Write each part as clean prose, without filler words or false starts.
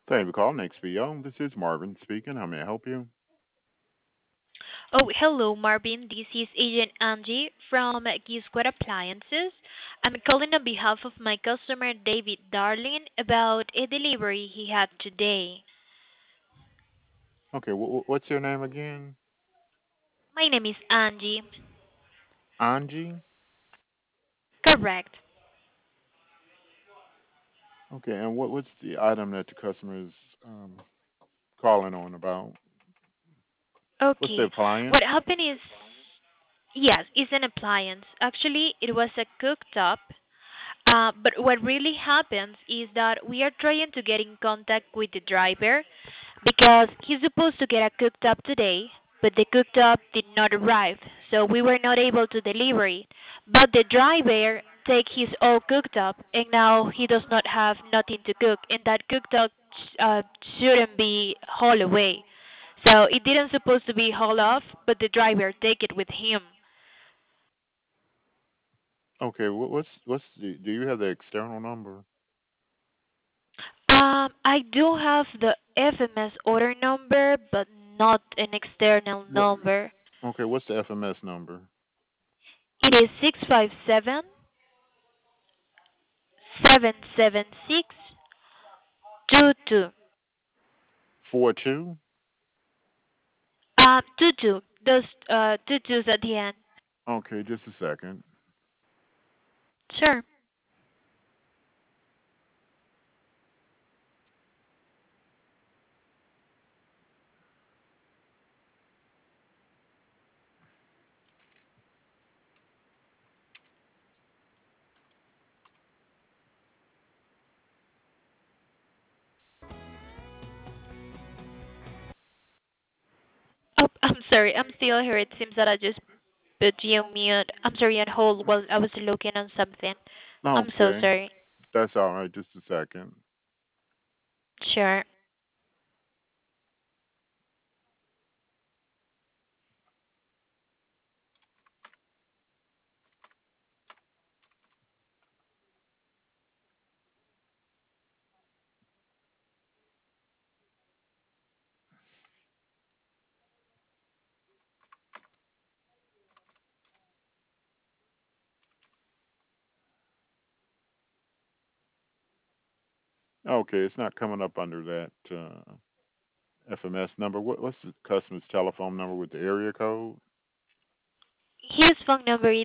Thank you for calling XPO. This is Marvin speaking. How may I help you? Oh, hello, Marvin. This is Agent Angie from Geek Squad Appliances. I'm calling on behalf of my customer David Darling about a delivery he had today. Okay, what's your name again? My name is Angie. Angie? Correct. Okay, and what's the item that the customer is um, calling on about? What's the Okay. appliance? What happened is, yes, it's an appliance. Actually, it was a cooktop. But what really happens is that we are trying to get in contact with the driver because he's supposed to get a cooktop today, but the cooktop did not arrive, so we were not able to deliver it. But the driver take his old cooktop, and now he does not have nothing to cook, and that cooktop uh, shouldn't be hauled away. So it didn't supposed to be hauled off, but the driver take it with him. Okay, do you have the external number? I do have the FMS order number, but not an external What? number. Okay, what's the FMS number? It is 657-776-22. 42? 22. Those two twos at the end. Okay, just a second. Sure. Oh, I'm sorry. I'm still here. It seems that I just put you on mute. I'm sorry, on hold while I was looking on something. I'm so Okay, sorry. that's all right. Just a second. Sure. Okay, it's not coming up under that FMS number. What's the customer's telephone number with the area code? His phone number is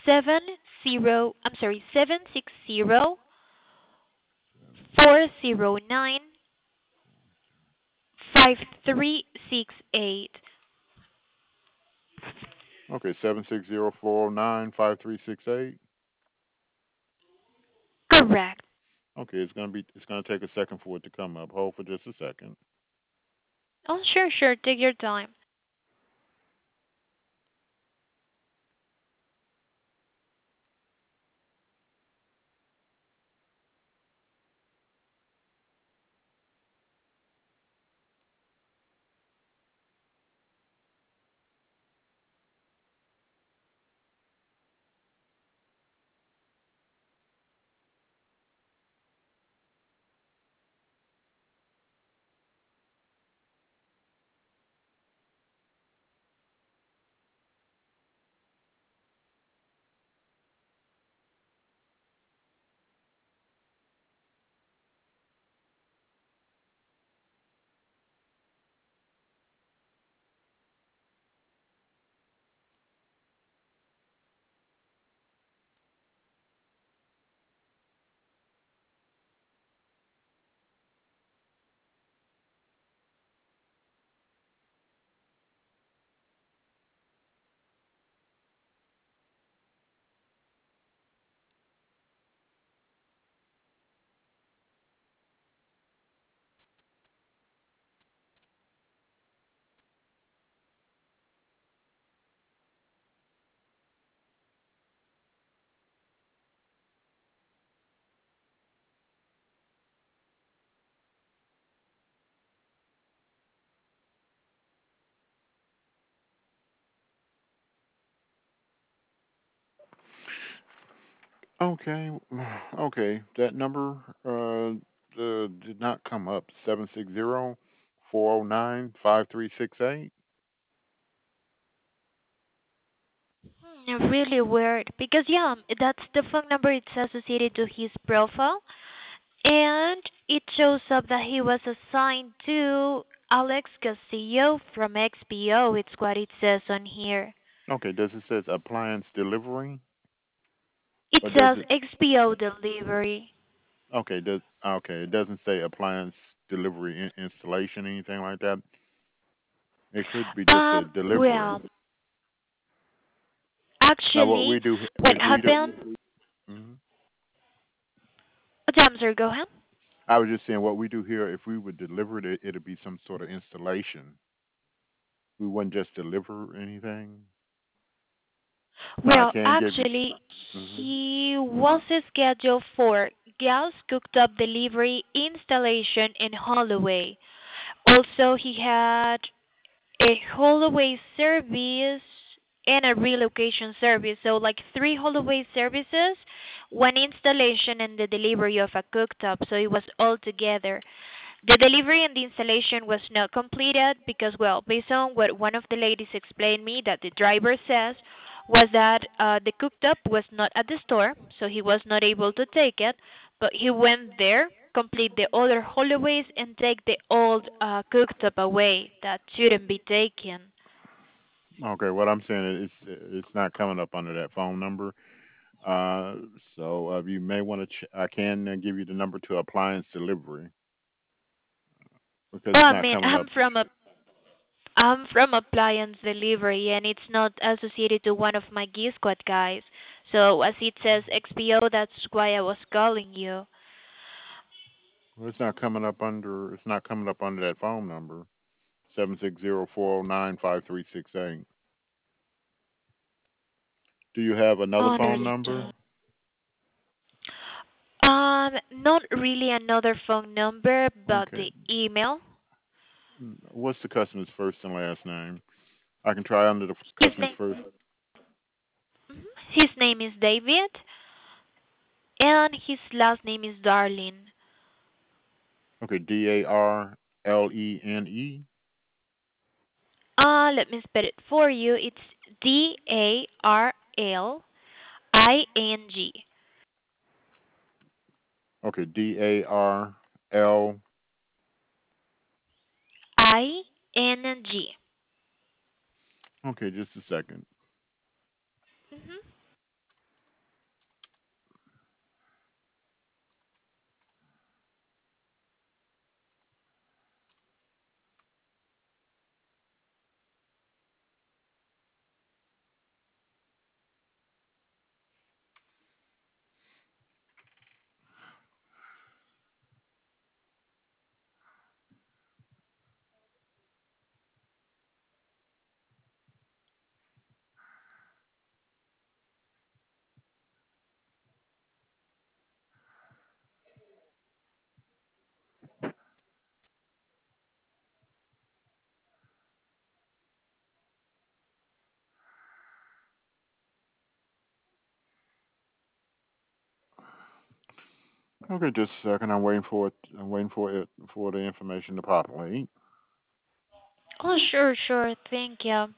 760-409-5368. Okay, 760-409-5368. Correct. Okay, it's gonna take a second for it to come up. Hold for just a second. Oh, sure, sure. Take your time. Okay, okay. That number, did not come up. 760-409-5368. Really weird because yeah, that's the phone number it's associated to his profile, and it shows up that he was assigned to Alex Castillo from XPO. It's what it says on here. Okay, does it says appliance delivery, It or does says it? XPO delivery. Okay, it doesn't say appliance delivery installation, anything like that. It could be just a delivery. Well, Now, what actually, we do what if we do, happened? mhm. I'm sorry, go ahead. I was just saying what we do here. If we would deliver it, it'd be some sort of installation. We wouldn't just deliver anything. Now, I Well, can give you. actually, Hmm. he was scheduled for gas cooktop delivery, installation, and Holloway. Also, he had a Holloway service and a relocation service. So, like three Holloway services, one installation, and the delivery of a cooktop. So, it was all together. The delivery and the installation was not completed because, well, based on what one of the ladies explained me, that the driver says was that the cooktop was not at the store, so he was not able to take it, but he went there, complete the other hallways, and take the old cooktop away that shouldn't be taken. Okay, what I'm saying is it's not coming up under that phone number. Uh, so you may want to. I can give you the number to appliance delivery because Oh, it's I not mean, coming up. I'm from appliance delivery, and it's not associated to one of my Geek Squad guys. So as it says XPO, that's why I was calling you. Well, it's not coming up under. It's not coming up under that phone number. 760-409-5368. Do you have another phone number? Understood. Not really another phone number, but Okay. the email. What's the customer's first and last name? I can try under the His customer's name. first. Mhm. His name is David, and his last name is Darlene. Okay, Darlene. Let me spell it for you. It's Darling. Okay, Darl. ING. Okay, just a second. Mhm. Okay, just a second. I'm waiting for it. I'm waiting for the information to populate. Oh, sure, sure. Thank you.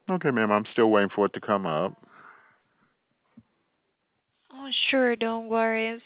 Okay, ma'am, I'm still waiting for it to come up. Oh, sure, don't worry.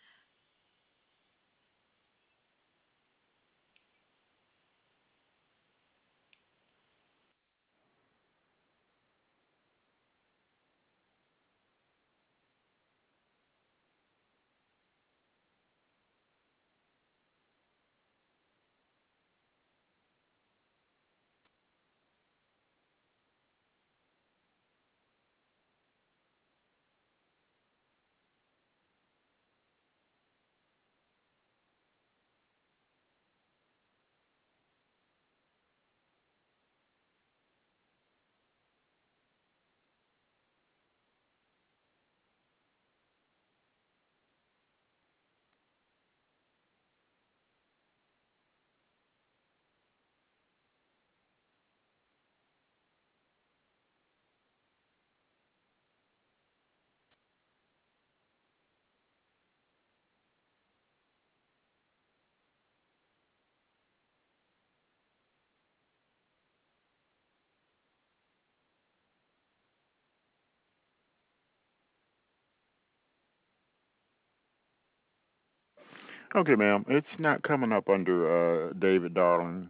Okay, ma'am, it's not coming up under David Darling.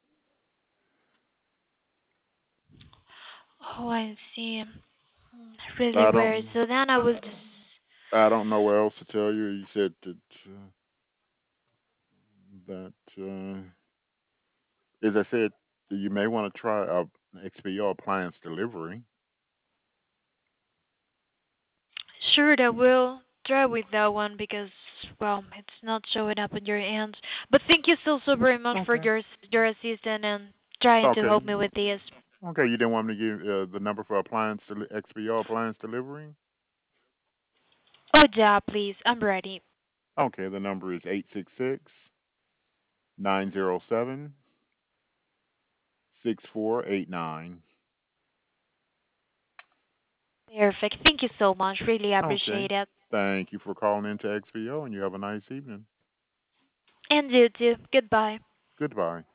Oh, I see. Really I weird. don't So then I will just. I don't know what else to tell you. You said that as I said, you may want to try XPO appliance delivery. Sure, I will try with that one because, well, it's not showing up on your ends. But thank you so very much for Okay. your assistance and trying to Okay. help me with this. Okay. You didn't want me to give the number for XPO appliance delivery? Oh, yeah, please. I'm ready. Okay. The number is 866-907-6489. Perfect. Thank you so much. Really Okay. appreciate it. Thank you for calling into XPO, and you have a nice evening. And you too. Goodbye. Goodbye.